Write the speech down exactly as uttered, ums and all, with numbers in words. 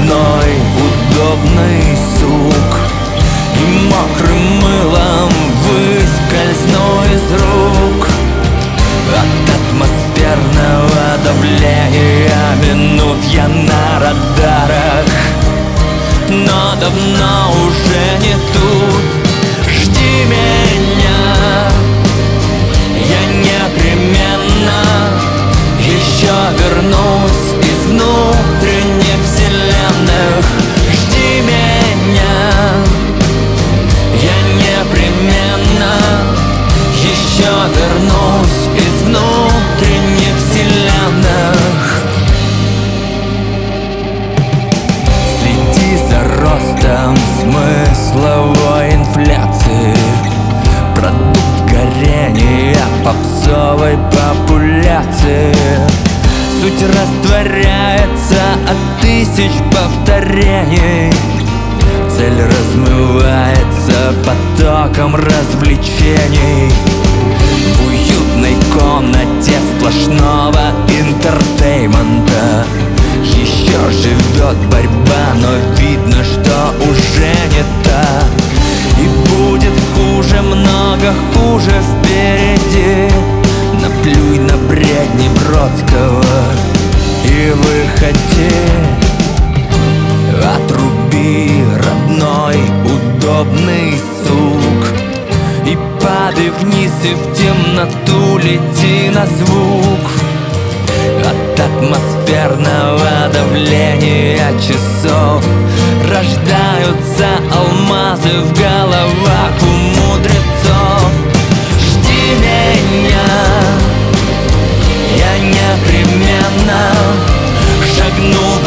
родной удобный сук, и мокрым мылом выскользну из рук. От атмосферного давления минут я на радарах, но давно уже не тут. Жди меня, я непременно еще вернусь из внутренних вселенных. Жди меня, я непременно еще вернусь из внутренних вселенных. Следи за ростом смысловой инфляции, продукт горения попсовой популяции. Суть растворяется от тысяч повторений, цель размывается потоком развлечений. В уютной комнате сплошного интертеймента еще живет борьба, но видно, что уже не та. И будет хуже, много хуже впереди. Наплюй на бредни Бродского и выходи. Отруби, родной удобный сук, и падай вниз, и в темноту лети на звук. От атмосферного давления часов рождаются алмазы в головах у мудрецов. Жди меня, я непременно шагну